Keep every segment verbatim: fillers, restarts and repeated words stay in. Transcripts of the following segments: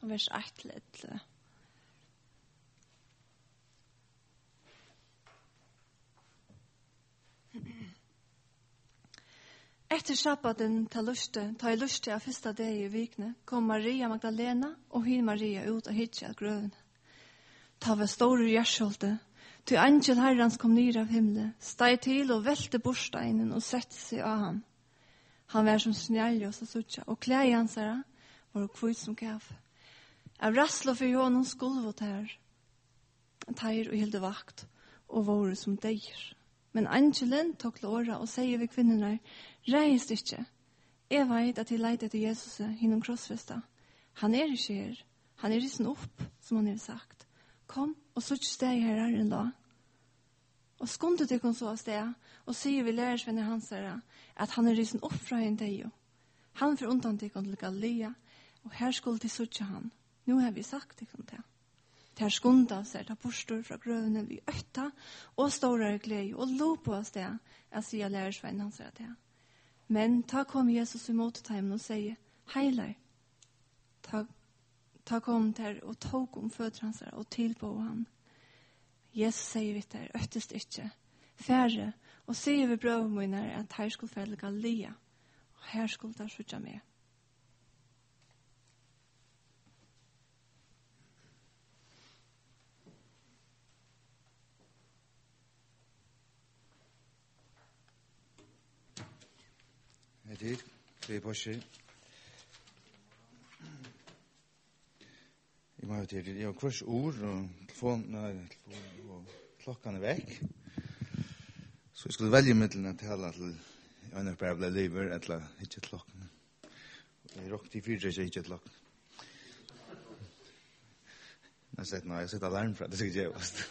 vers ett til elleve. Etter sabbaten til luste, ta i luste av første dag i vikene, kom Maria Magdalena og hin Maria ut og hitje av grøven. Ta var store gjerskjolte, til angel herrans kom ned av himmelen, steg til og velte borsteinen og sette seg av han. Han var som snjalljås og suttja, og klei hans herra var kvitt som kaffe. Av rasslo for honom skulvot her, teir og hilde vakt, og våre som deir. Men angelen tok til åra og sier ved kvinnerne, reist ikke. Jeg vet at jeg leiter til Jesus hinnom krossfesta. Han er ikke her. Han er risen opp, som han har sagt. Kom og sutt steg her er en dag. Og skundet til hun så av sted, og sier vi lærersvenner hans herre, at han er risen opp fra en dag. Han får undan til hun til Galilea, og her skulle de suttje han. Nå har vi sagt til hun til. Ter skunda seg ta bostor fra grøvene vi øtta og stårare glede og lo på oss det, jeg sier lærersveien hans er det. Men ta kom Jesus imot teimen og sier, heilar. Ta, ta kom der og tog om føtter hans og tilpå han. Jesus sier vi der, øttest ikke, færre, og sier vi brøvmøyner at her skulle felle Galilea, og her skulle der skjutja med. Tid, det er på seg. Jeg må ha til, jeg har kvars ord, og telefonen og klokken er vekk. Så jeg skulle velge midlene til alle til en av bare ble liver, eller ikke klokken. Jeg råkte i fyrre, ikke ikke klokken. Jeg har sett noe, jeg har sett alarm fra det, det skal ikke gjøres.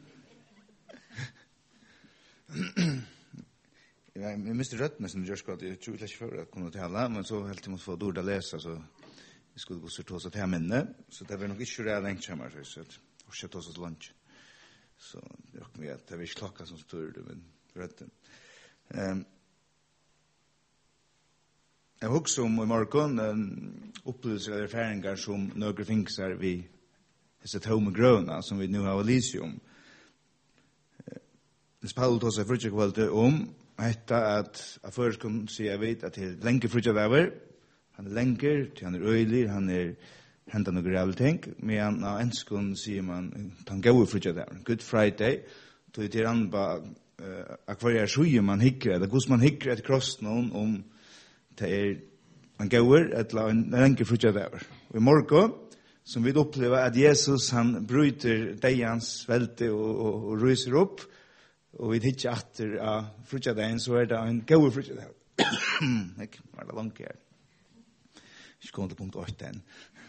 Jeg miste røttene som gjør skott. Jeg tror ikke før at jeg kunne tale, men så helt til jeg måtte få dårlig å lese, så jeg skulle gå så til å ta minne. Så det var nok ikke det lengt kommer, så jeg har ikke tatt oss til lunch. Så det råk meg at det var ikke klokka som stod det, men røtten. Um, jeg husker om i morgen um, opplevelser av erfaringer som noen finner vi disse tomme grønene, som vi nå har lyst om. Hvis Paul tar seg frutje kvalitet om, hetta at jeg først kunne si jeg vet at det er lenge frutje vever. Han er lenger, han er øylig, han er hentet noen rævlig ting. Men av enskene sier man, han går frutje vever. Good Friday, tog til han bare, uh, hva er sjuge man hikker, eller hvordan man hikker etter krossen om, om det er han går, eller en lenge frutje vever. Og i morgen, som vi opplever at Jesus, han bryter deians velte og, og, og ryser opp, og vi hittir atter av frutjadagen, så er det en gode frutjadagen. Ikke, var det langt her. Ikke kom til punkt åtte enn.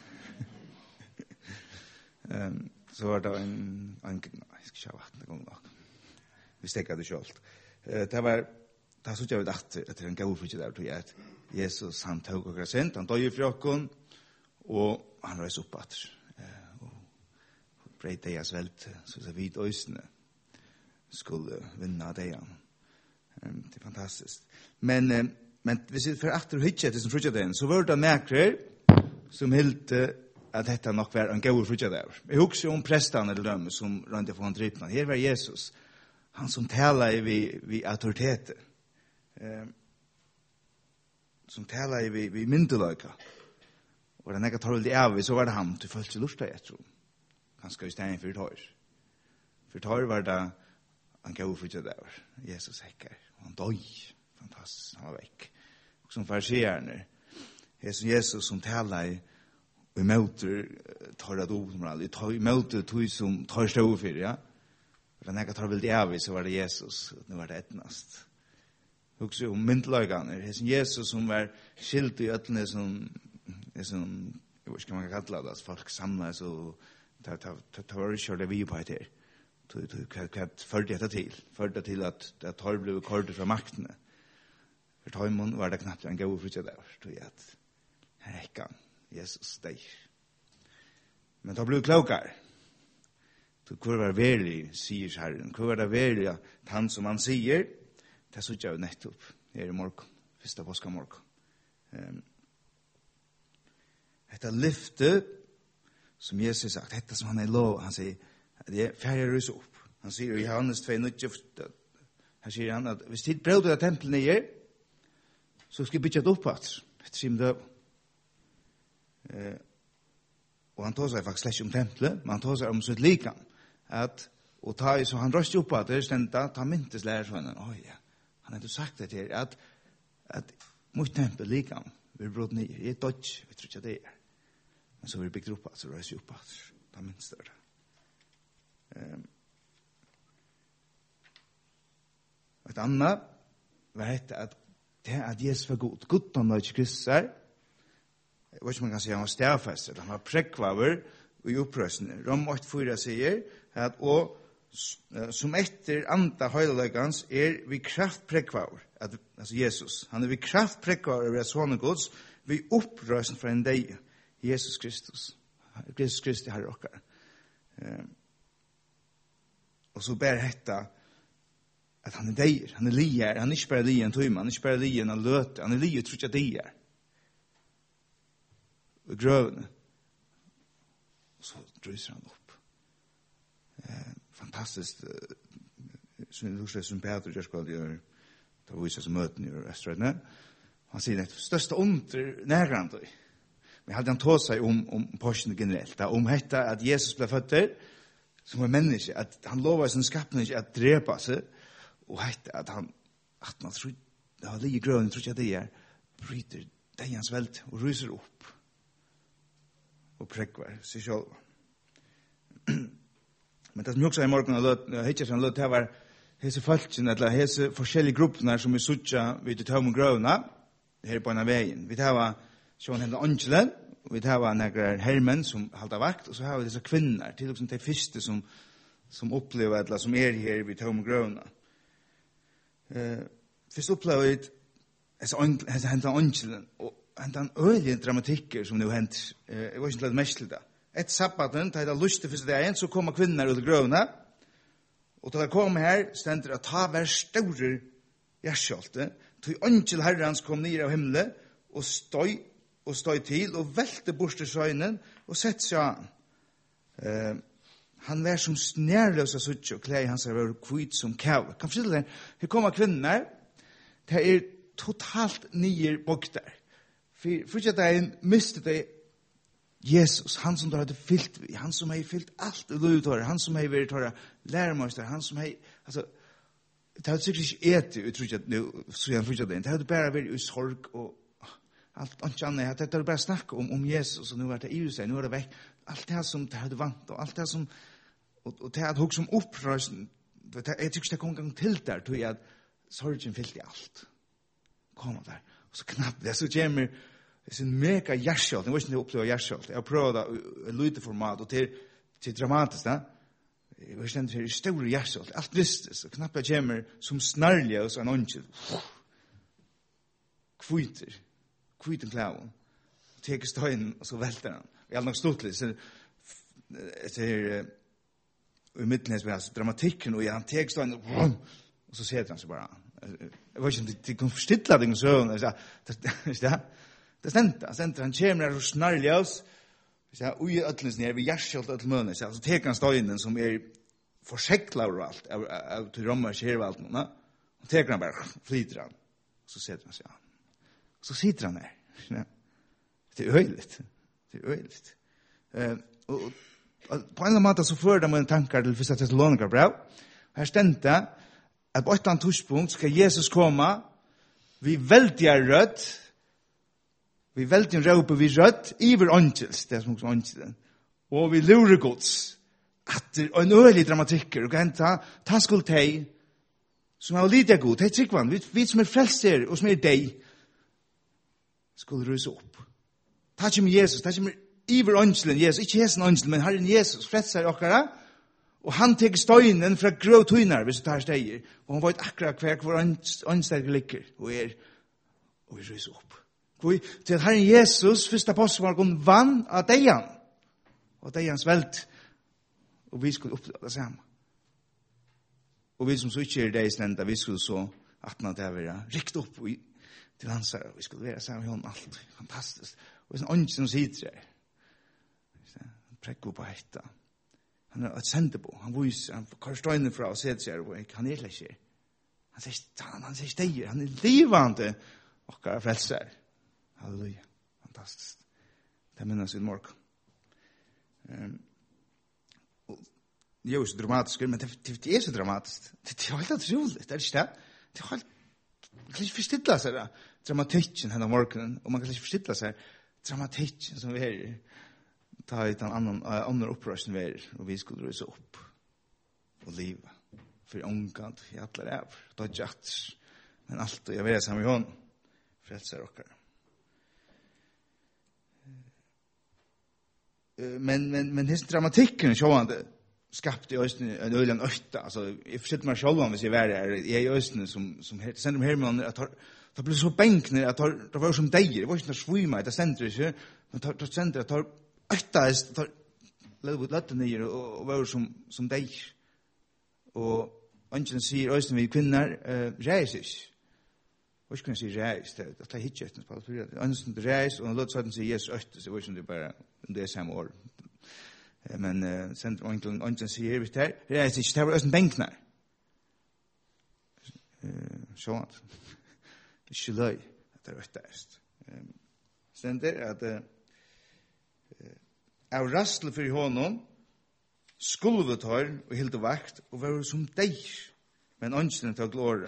um, så var det en, en nei, jeg skal ikke ha vatten, det går nok. Vi stekker det selv. Uh, det var, det så jeg vet atter, etter en gode frutjadagen, tror jeg at Jesus, han tog og sent, han døg i fjokken, og han røys opp atter. Uh, og breit deg av svelt, så det vidt øysene. Skulle vinna det igjen. Um, det er fantastisk. Men, um, men hvis vi får atter og hitje til som frutjaden, så var det nekrer som hilte at dette nok var en god frutjaden. Jeg husker om prestene eller dem som rønte for en drypna. Her var Jesus, han som taler vi, vi autoriteter. Um, som taler vi, vi myndeløyka. Og den ikke tar vel det av, så var det han til følelse lurt jeg tror. Ganske i stedet for tår. For tår var det han gav frutja der. Jesus hekker. Han døg. Fantastisk. Han var vekk. Og som fariseerne. Jesus, Jesus som taler og i møter tar det ord. I møter tog som tar stå for, ja. Og den ikke tar vel det av, så var det Jesus. Nå var det etnast. Også om myntløygene. Jesus som var skilt i øtlene som er som, jeg vet ikke hva man kan kalle det, folk samles og det var ikke det vi på et her. Hva førte dette til? Førte til at det tar ble kordet fra maktene. For Taimon var det knapt en god frutje der, tror jeg at her er ikke han, Jesus deg. Men det ble klokere. Hvor var det veldig, sier Herren? Hvor var det veldig at han som han sier, det så ikke jeg nettopp her i morgen, første påske morgen. Um, Dette lyftet som Jesus sagt, detta som han er lov, han sier, det er færre rus opp. Han sier i Johannes två nitton, her sier han at hvis tid brød av tempelen nye, så skal jeg bytte det opp at, etter sin døv. Eh, og han tar seg faktisk slett om tempelet, men han tar seg om sitt likam, at, og ta i så han røst opp at det er stendta, ta myntes lærer sånn, oi ja, han har sagt det til, at, at mot tempel likam, vi er brått nye, jeg er dodge, vi tror ikke det er. Men så vi byggt opp at, så røst opp at, ta myntes det. Um, et annet var dette at det at Jesus var god. God han var ikke Kristus her. Jeg vet ikke om man kan si han var stærfester. Han var prekvaver i opprøsene. Rom åtte fyra sier at og som etter anta høydelegans er vi kraft prekvaver. At, altså Jesus. Han er vi kraft prekvaver ved sånne gods. Vi opprøsene fra en deg. Jesus Kristus. Jesus Kristus har okkar. Um, og så ber hetta at han er deir, han er lier, han er ikke bare lier en tøyma, han er ikke bare lier en løte, han er lier, tror ikke deir. Og grøvene. Og så drøyser han opp. Eh, fantastisk, eh, som det som Peter gjør skal gjøre, da viser seg møten i restaurantene. Han sier det største under nærgrant. Men hadde han tått seg om, om porsene generelt, da, om dette at Jesus ble født der, som var menneske, at han lovar sin skapning ikke at drepa seg, og hette at han, at man tror, det var lige grøn, tror ikke det er, bryter det hans veld, og ryser opp, og prekvar seg selv. Men det som jeg også i morgen, og hittet som løt, det var hese falskene, eller hese forskjellige gruppene som vi sutja vid det tømme grøvene, her på en av veien. Vi tar sånn henne ångelen, og vi tar noen hermenn som halter vakt, og så har vi disse kvinner, til og med de første som, som opplever, eller som er her vid tømme grøvene. Uh, først opplever vi hese hente ångelen, og hente en øyelig dramatikker som det har hent. Uh, jeg var ikke litt mest til det. Et sabbaten, da jeg lyst til første dagen, så kommer kvinner ut i grøvene, og da jeg kom her, stender at ta hver store gjerskjolte, til ångel herrens kom ned av himmelen, og støy og støy til, og velte bort til søgnen, og sett seg an. Uh, han var som snærløs av sutt, og klei hans var kvitt som kav. Kan forstille det? Her kommer kvinner, det er totalt nye bokter. For, for ikke at jeg mistet det Jesus, han som du hadde fyllt vi, han som har fyllt alt i lovtåret, han som har vært tåret læremøster, han som har, altså, det hadde sikkert ikke etter, jeg tror ikke at nå, så jeg fortsatt det, det hadde bare vært i sorg og allt inte annat att det är bara snack om om Jesus och nu är det i sig nu är det väck allt det som det hade vant och allt det som och, och det hade hugg som upprörelsen det jag tycker det kom gång till där tror jag sorgen fyllt i allt komma där och så knappt det så kommer det är en mega hjärtskjalt jag vet inte uppleva hjärtskjalt jag prövade lite format och till till dramatiskt va jag vet inte hur stor hjärtskjalt allt visst så knappt det kommer som snarliga och så en ångel kviter kviten klæven, teker støyen, og så velter han. Jeg har nok stått litt, så etter i midten som er dramatikken, og han teker støyen, og så ser han seg bare. Jeg var ikke om det kunne forstille den søvn, det stendte, han stendte, han kommer her og snarlig oss, og i øtlens nere, vi gjerskjalt øtlen mønne, så teker han støyen, som er forseklet over alt, av til rommer skjer alt, og teker han bare, flyter han, og så ser han seg an. Så sitter han der. Ja. Det er øyligt. Det er øyligt. Uh, og, og på en eller annen måte så fører de mine tankar til første Thessalonika brev. Her stendte at på et eller annet tidspunkt skal Jesus komme vi veldig rødt vi veldig råper vi rødt iver ångels, det er som også ångelen. Og vi lurer gods. At det er en øyelig dramatikker og kan ta, ta skuld til som er lite god. Det er tryggvann. Vi, vi som er frelser og som er deg skulle ruse opp. Ta ikke med Jesus, ta ikke med iver ångelen Jesus, ikke hesen ångelen, men Herren Jesus, frelser okkara, og han teker støynen fra grå tøyner, hvis du tar steier, og han vet akkurat hver hvor ångsterke ligger, og er, og vi ruse opp. Hvor, til at Herren Jesus, første apostel var gått vann av deian, og deians veld, og vi skulle oppleve det samme. Og vi som så ikke er det i stenda, vi skulle så, at man det var rikt opp, og til hans her, og vi skulle være sammen med honom alt. Fantastisk. Og sånn ånd som sitter her. prekko på hetta. Han er et sendebo. Han viser, han kar støyne fra og seder seg, og han er ikke. Han sier, han, han sier steier, han er livande, og er frelser. Halleluja. Fantastisk. Det minnes vi i morgen. Um, det er jo så dramatisk, men det, det, det er så dramatisk. Det, det er helt utroligt, det er ikke det. Det er helt, man kan ikke forstille seg det. Dramatikken henne morgenen, og man kan ikke forstille seg dramatikken som vi er ta i den andre, andre opprørelsen vi er, og vi skulle røse opp og live for ångkant, for alle er av, det er ikke at, men alt, og jeg vet sammen i hånd, frelser dere. Men, men, men hans dramatikken, sjående, skapte i Østene en øyland øyta, altså, jeg forsetter meg selv om hvis jeg var der, jeg er i Østene som, som sender meg hermen, at det ble så benkner, at det var som deier, det var ikke noe svima, det sender ikke, men det sender, at det øytaist, det ble løtte nyer, og, og var som, som deier. Og ønsken sier Østene vi kvinner, uh, reis ikke. Hva skal jeg si reis? Det er ikke etter på det. Ønsken reis, og løtte sånn sier Jesus øyta, så det var ikke det bare, det er samme år. Men uh, sender onkel onkel sier vi der det er ikke det var en bänknar eh så at ikke løy at det er rett sender at av rastle for honom skulle vi ta og hilde vakt og være som deg men ønskene til glora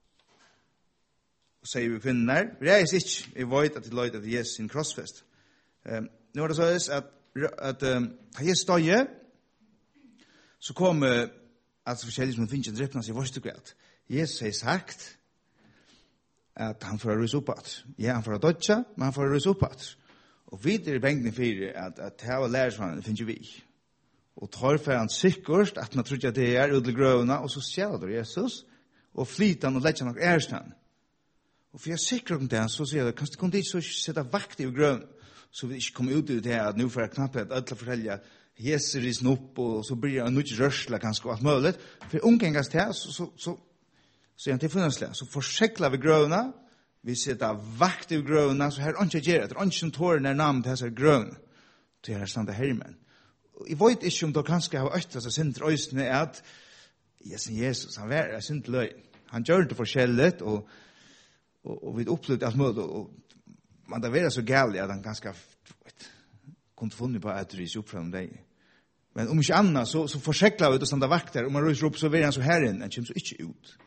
og sier vi kvinner reis ikke jeg vet at det løy at Jesus sin krossfest um, nå er det så at at um, da jeg støye, så kom uh, at forskjellige som finnes i drepene seg vorstugret. Jesus har sagt at han får rys opp at. Ja, han får dødja, men han får rys opp at. Og videre i bengten fyrir at, at det var lærersvannet finnes vi. Og tar for han sikkert at man trodde at det er ut til grøvene, og så ser du Jesus, og flyter han og legger nok ærestand. Og for jeg er sikker om det, så sier jeg, kanskje du kunne ikke sette vakt i grøvene, så vi ikke kommer ut i det at nu får jeg knappe at alle forteller Jesus risen opp og så blir jeg nødt rørsla ganske og alt mulig. For omgengast her, så, så, så, så er han til funneslig. Så forsikler vi grøvene, vi setter vakt i grøvene, så her er ikke gjør det. Det er ikke som tårer nær navn til disse grøvene. Til her stande hermen. Jeg vet ikke om det kanskje har øytet seg sin til øystene at Jesus, han var sin til løy. Han gjør det forskjellig og, og, og vi opplevde alt mulig og man da var så gærlig at han ganske vet, kunne funnet på at rys opp fra deg. Men om ikke annet, så, så forsikler vi ut og stande vakter. Om man ryser opp, så vil han så her inn. Han kommer så ikke ut.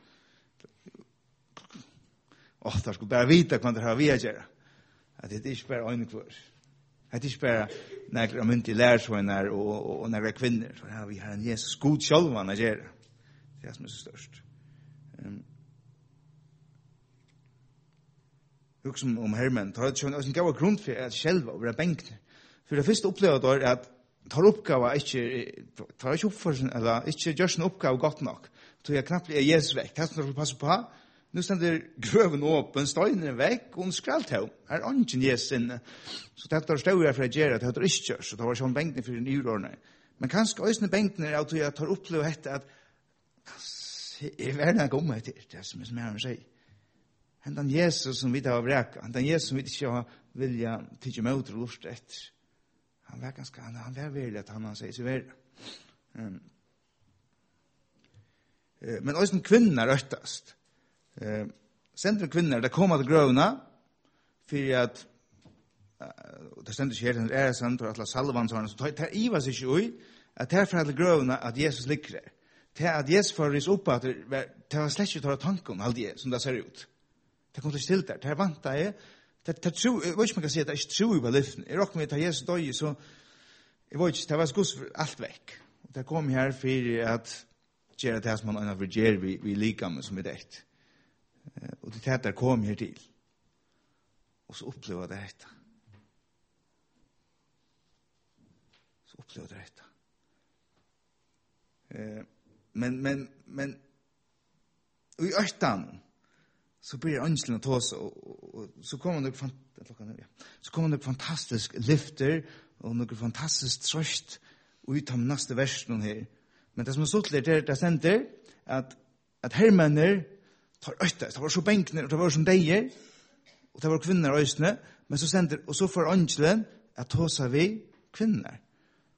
Åh, da skulle bare vite hva det har vi å gjøre. At det er ikke bare øyne kvar. At det er ikke bare når jeg mynte lærersvønner og, og, og når jeg kvinner. Så har vi her en Jesus god selv hva han gjør. Det er som er så størst. Um, Huxum om Herman, tar det en gav grunn for at själva og være benkne. For det første opplever det er at tar oppgave ikke, tar ikke opp for sin, eller ikke gjør sin oppgave godt nok. Så jeg knappt er Jesus vekk. Det er som du passer på. Nå stender grøven åpen, støyene vekk, og skralt her. Her er ikke Jesus inne. Så det er større for å gjøre at det er ikke gjør, så det var sånn benkne for en urordning. Men kanskje også benkne er at jeg tar oppleve dette at jeg er verden om etter, det er som jeg har å si. Han Jesus som vi tar av räka. Han Jesus som vi inte har vilja tycka mot och lust efter. Han var ganska, han, han var väldigt att han har sig så väl. Mm. Eh, men också kvinnor röstast. Eh, sen kvinnor, det kommer till grövna för att uh, det ständer sig helt är sant och alla salvan så så tar Iva sig ju att här för att grövna att Jesus ligger där. Det att Jesus får ris upp att det var släkt att ta tanken alltid som det ser ut. Det kommer til der. Det vant jeg. Det er tro, jeg vet ikke om jeg kan si at det er ikke tro i på lyften. Jeg råkker med at Jesus døg, så jeg vet ikke, det var skos for alt vekk. Det kom her for at gjøre det som man har gjør vi, vi liker med som er det. Og det er det kom her til. Og så opplever jeg dette. Så opplever jeg dette. Men, men, men, og i øytan, så blir ønsken å ta seg, og, og, og så kommer det fant- så kommer det fantastisk lyfter, og noe fantastisk trøst ut av neste versen her. Men det som er stått litt, det er stender at, at hermenner tar øyta, det var så benkner, og det var som deier, og det var kvinner og øysene, men så stender, og så får ønsken at ta seg vi kvinner.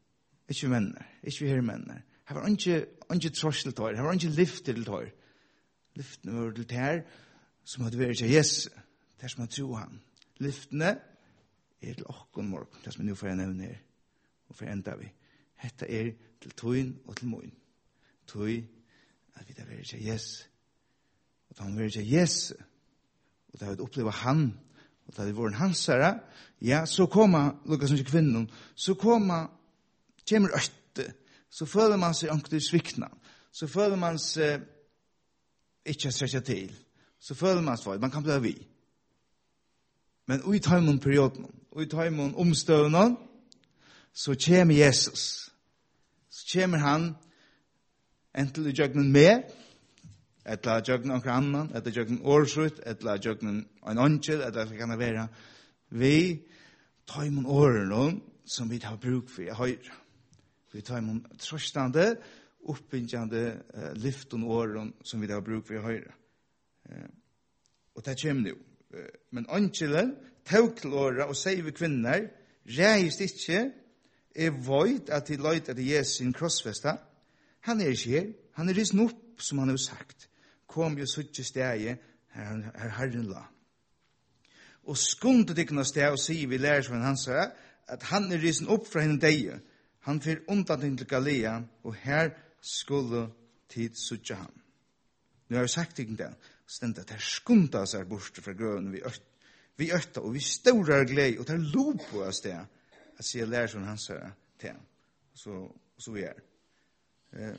Ikke menner, ikke her menner. Her var ikke, ikke tross til tår, her var ikke lift til tår. Liftene var til tær som hadde vært til Jesu, der som hadde tro han. Liftene er til okkon morgen, det som jeg nå får jeg nevne her. Og for enda vi. Hetta er til tøyen og til moin. Tøy at vi da vært til Jesu. Og da han vært til Jesu, og da hadde opplevd han, og da hadde vært hans herre, ja, så kommer, lukka som ikke kvinnen, så kommer, kommer øtte, så føler man seg ordentlig svikna, så føler man seg ikke stretcha til, så føler man seg, man kan bli vi. Men ui tar man perioden, ui tar man omstøvnen, så kommer Jesus, så kommer han, enten i jøgnen med, etla jøgnen og annan, etla jøgnen årsut, etla jøgnen en åndkjel, etla det kan være, vi tar man årene som vi har bruk for i høyre. Vi tar man trøstande, oppbyggjande uh, lyften årene som vi har bruk for i høyre. Uh, og det kommer nu. Uh, men åndkjelen, tog til året og sier vi kvinner, reist ikke, er void at de løyt at Jesus sin krossfesta. Han er ikke her, han er risen opp, som han har sagt. Kom jo suttje stegi, her, her Herren la. Og skundet ikke steg og sier vi lærer som han sa, at han er risen opp fra henne deg. Han fyr undan til Galilea, og her skulle tid suttje han. Nu har jeg sagt ikke det, stendt at her skundet seg bort fra grøven vi økt. Vi økta, og vi stårar glede, og tar lov på oss det, at sier lærer som han sa til han. Så, så vi er. Eh,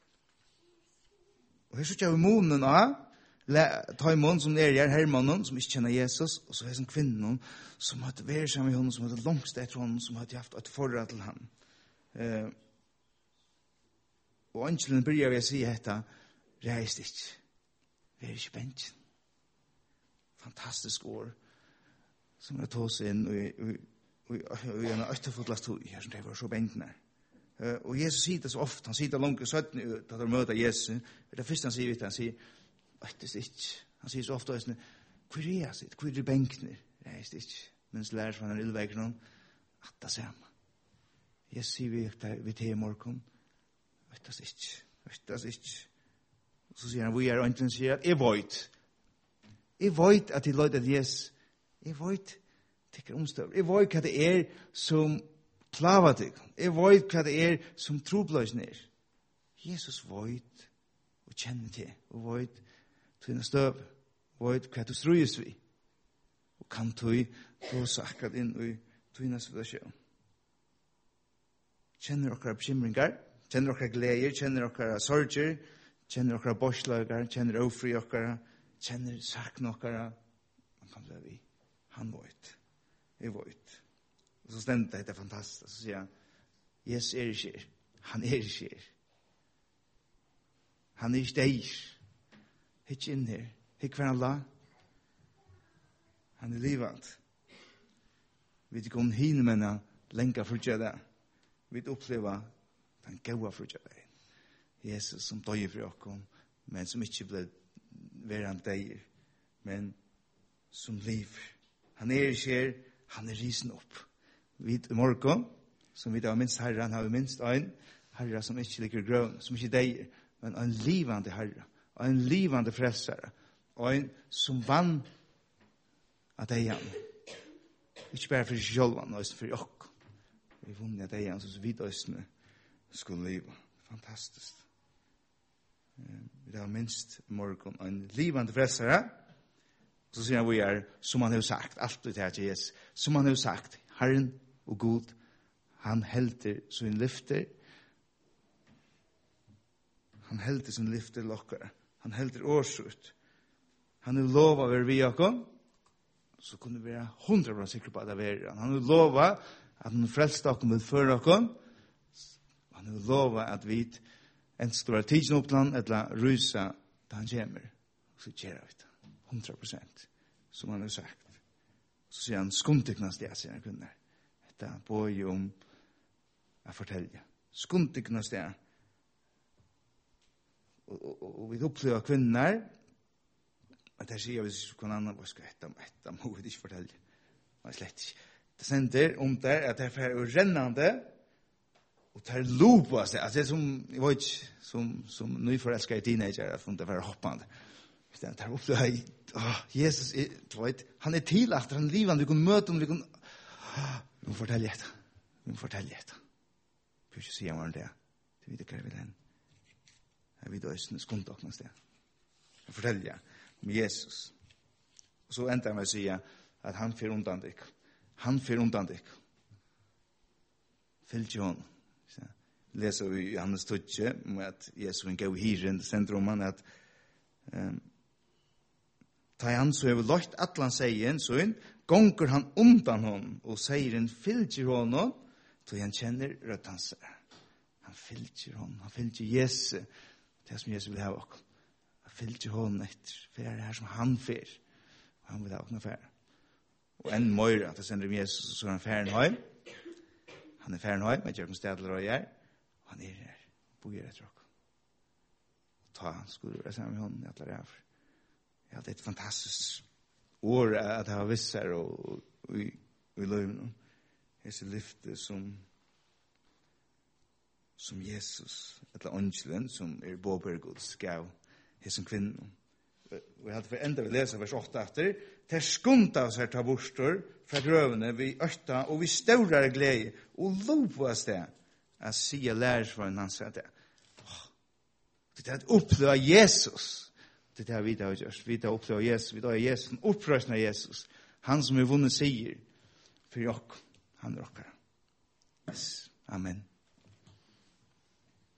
og her suttje vi månen av, Taimon som er her, Hermannen, som ikke kjenner Jesus, og så er det en kvinne som hadde vært sammen med honom, som hadde langst etter honom, som hadde haft et forhold til ham. Eh, og angelen begynner ved å si dette, reist ikke, vær ikke bent. Fantastisk år, som er tås inn, og i en øytefotlas tog, her som det var så bentene. Uh, og Jesus sier det så ofte, han sier det langt søtten ut, at han møter Jesus. Det første han sier, vet han sier, øytes ikke. Han sier så ofte, hvor er jeg sitt, hvor er benkene? Reist ikke. Mens lærer fra den ildveiken om, at det samme. Jesus sier vi, vi til i morgen, øytes ikke, øytes ikke. Så sier han, hvor er øyntene, sier at jeg vet. Jeg vet at jeg løyde at Jesus, jeg vet, tykker omstøv. Jeg vet hva det er som plava deg. Jeg vet hva det er som trobløsene er. Jesus vet og kjenner til, og vet tøyne støv, vet hva du strøyes vi, og kan tøy tås akkurat inn i tøyne situasjon. Kjenner dere bekymringer, kjenner dere gleder, kjenner dere sorger, kjenner dere borslager, kjenner ofri dere, kjenner sakna dere, man kan bli vi. Han vet. Jeg vet. Og så stendte det, det er fantastisk. Så sier han, Jesus er ikke her. Han er ikke her. Han er ikke der. Hikk inn her. Hikk hver han la. Han er livet. Vi vet ikke om henne, men lenger for det. Vi vet oppleve den gode for det. Jesus som døg for oss, men som ikke ble verant deg, men som liv. Han er ikke her. Han er risen opp. Vi i morgen, som vi da har minst herre, han har minst en herre som ikke ligger grøn, som ikke deier, men en livande herre, og en livande frelsere, og en som vann av deian. Ikke bare for sjølvan, men også for okk. Vi vunnet av deian, så vidt østene skulle leve. Fantastisk. Vi har minst i morgen en livande frelsere, så sier han vi er, som han har sagt, alt det her til Jesus, som han har sagt, Herren og God, han helter sin lyfter, han helter sin lyfter lokkere, han helter årsut, han har lova å være vi okkom, så kunne vi være hundra prosent sikre på at det er han. Han har lova at han frelste okkom vil føre okkom, han har lova at vi enten skal være tidsen oppland, eller rusa da han kommer, så gjør vi det. hundra prosent, som han har sagt. Så sier han, skuntiknas det, sier han kunne. Dette bøy om å fortelle. Skuntiknas det. Og, og, og vi opplever kvinner, at jeg sier, hvis vi kunne annan, hva skal jeg hette, dette må vi ikke fortelle. Det er slett ikke. Det sender om det, at det er rennende, och tar loop alltså det är som jag vet inte, som som nyförälskade teenager att inte vara hoppande. Istället tar upp det här. Oh, Jesus är, vet, han är till att han livan vi kan möta om vi kan nu fortälja det. Nu fortälja det. Hur ska säga man det? Det vet jag väl än. Jag vet också skunt och någonstans. Jag fortälja om Jesus. Och så ändrar man säga att han för undan dig. Han för undan dig. Fyllt John. Läser vi i Johannes tolv med att Jesus en gå hyren centrum man att ehm ta han så över lagt atlan sägen så in gånger han undan hon och säger en fyllt honom så han känner rötans. Han fyllt honom, han fyllt Jesus det som Jesus vill ha och han fyllt honom efter för det här som han för. Han vill ha något för. Och en mer att det sender Jesus så han färn hem. Han är färn hem med Jörgen Stadler och jag. Han är där. Bojer ett rock. Ta han skulle vara sammen med honom i alla räv. Ja, det är ett fantastiskt år att ha vissar och vi vi löven. Det är lyfte som som Jesus eller angelen som är Boberguds gav hesen kvinnan. Vi hade för ända vi läser vers åtta efter. Ter skunta oss här ta bostor fra grövene vi ökta och vi stora glädje och lovas det att säga lärs för en annan det. Det är att uppleva Jesus. Det är vi har gjort. Vi har uppleva Jesus. Vi har Jesus. Upprösna Jesus. Han som är vunnit säger. För jag. Han rockar. Yes. Amen.